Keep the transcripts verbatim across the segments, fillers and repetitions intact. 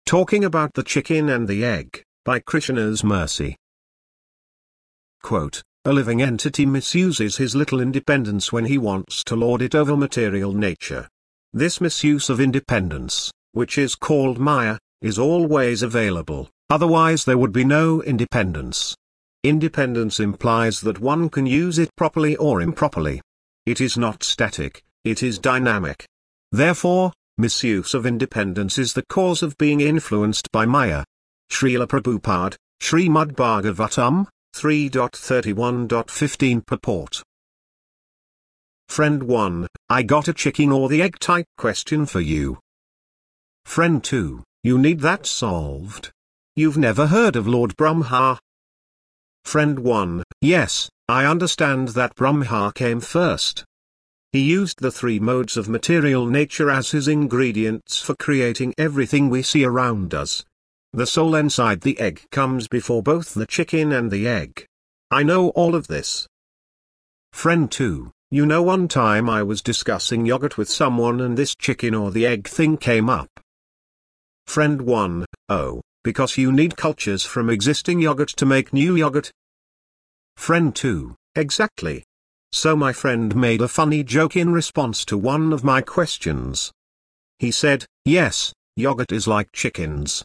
Talking about the chicken and the egg, by Krishna's mercy. Quote, a living entity misuses his little independence when he wants to lord it over material nature. This misuse of independence, which is called Maya, is always available, otherwise there would be no independence. Independence implies that one can use it properly or improperly. It is not static, it is dynamic. Therefore, misuse of independence is the cause of being influenced by Maya. Srila Prabhupada, Srimad Bhagavatam, three thirty-one fifteen Purport. Friend one, I got a chicken or the egg type question for you. Friend two, you need that solved. You've never heard of Lord Brahma? Friend one, yes, I understand that Brahma came first. He used the three modes of material nature as his ingredients for creating everything we see around us. The soul inside the egg comes before both the chicken and the egg. I know all of this. Friend two, you know one time I was discussing yogurt with someone and this chicken or the egg thing came up. Friend one, oh, because you need cultures from existing yogurt to make new yogurt. Friend two, exactly. So my friend made a funny joke in response to one of my questions. He said, yes, yogurt is like chickens.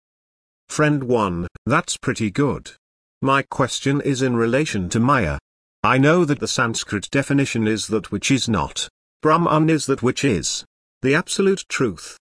Friend one, that's pretty good. My question is in relation to Maya. I know that the Sanskrit definition is that which is not. Brahman is that which is. The absolute truth.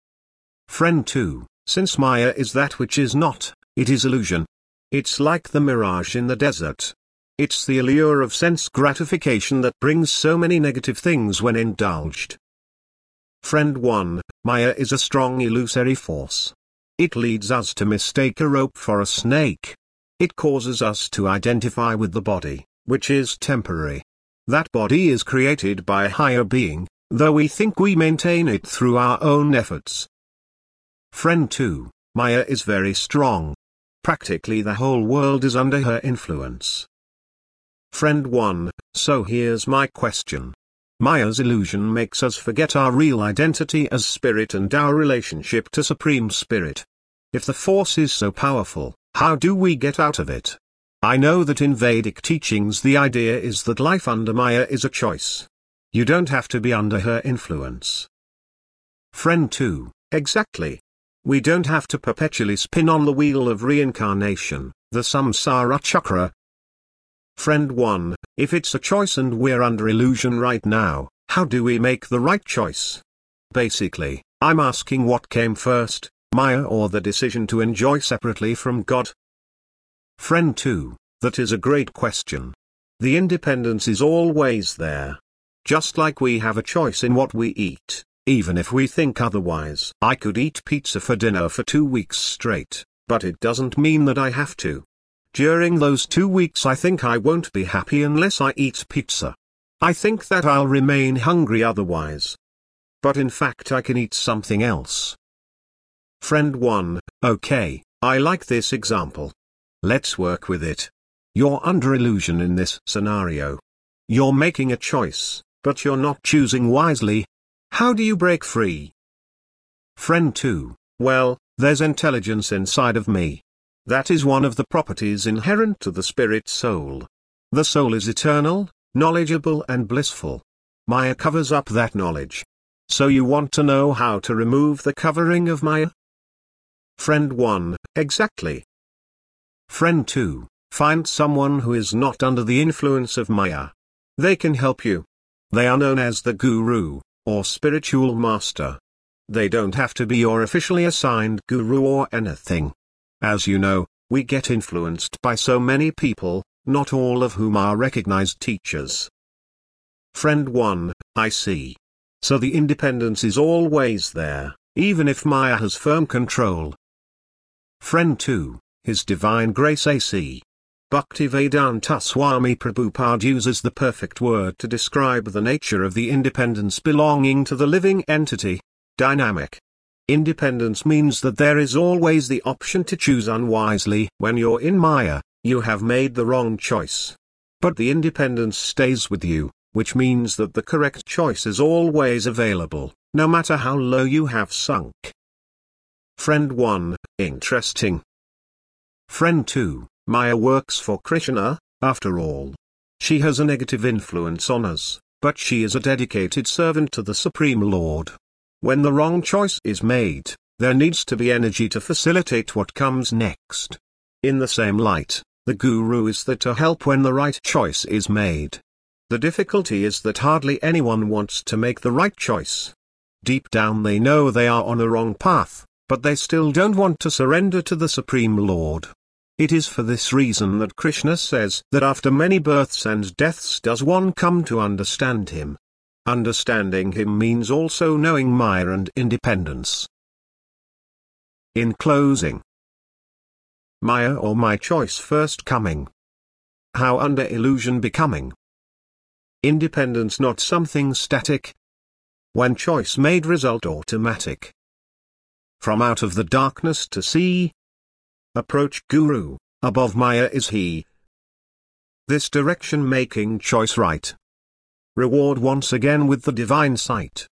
Friend two, since Maya is that which is not, it is illusion. It's like the mirage in the desert. It's the allure of sense gratification that brings so many negative things when indulged. Friend one, Maya is a strong illusory force. It leads us to mistake a rope for a snake. It causes us to identify with the body, which is temporary. That body is created by a higher being, though we think we maintain it through our own efforts. Friend two, Maya is very strong. Practically the whole world is under her influence. Friend one, so here's my question. Maya's illusion makes us forget our real identity as spirit and our relationship to Supreme Spirit. If the force is so powerful, how do we get out of it? I know that in Vedic teachings the idea is that life under Maya is a choice. You don't have to be under her influence. Friend two, exactly. We don't have to perpetually spin on the wheel of reincarnation, the samsara chakra. Friend one, if it's a choice and we're under illusion right now, how do we make the right choice? Basically, I'm asking what came first, Maya or the decision to enjoy separately from God? Friend two, that is a great question. The independence is always there. Just like we have a choice in what we eat, even if we think otherwise. I could eat pizza for dinner for two weeks straight, but it doesn't mean that I have to. During those two weeks I think I won't be happy unless I eat pizza. I think that I'll remain hungry otherwise. But in fact I can eat something else. Friend one, okay, I like this example. Let's work with it. You're under illusion in this scenario. You're making a choice, but you're not choosing wisely. How do you break free? Friend two, well, there's intelligence inside of me. That is one of the properties inherent to the spirit soul. The soul is eternal, knowledgeable and blissful. Maya covers up that knowledge. So you want to know how to remove the covering of Maya? Friend one, exactly. Friend two, find someone who is not under the influence of Maya. They can help you. They are known as the guru, or spiritual master. They don't have to be your officially assigned guru or anything. As you know, we get influenced by so many people, not all of whom are recognized teachers. Friend one, I see. So the independence is always there, even if Maya has firm control. Friend two, His Divine Grace A C Bhaktivedanta Swami Prabhupada uses the perfect word to describe the nature of the independence belonging to the living entity, dynamic. Independence means that there is always the option to choose unwisely. When you're in Maya, you have made the wrong choice. But the independence stays with you, which means that the correct choice is always available, no matter how low you have sunk. Friend one, interesting. Friend two, Maya works for Krishna, after all. She has a negative influence on us, but she is a dedicated servant to the Supreme Lord. When the wrong choice is made, there needs to be energy to facilitate what comes next. In the same light, the Guru is there to help when the right choice is made. The difficulty is that hardly anyone wants to make the right choice. Deep down they know they are on a wrong path, but they still don't want to surrender to the Supreme Lord. It is for this reason that Krishna says that after many births and deaths does one come to understand him. Understanding him means also knowing Maya and independence. In closing, Maya or my choice first coming. How under illusion becoming. Independence not something static. When choice made result automatic. From out of the darkness to see. Approach Guru, above Maya is he. This direction making choice right. Reward once again with the divine sight.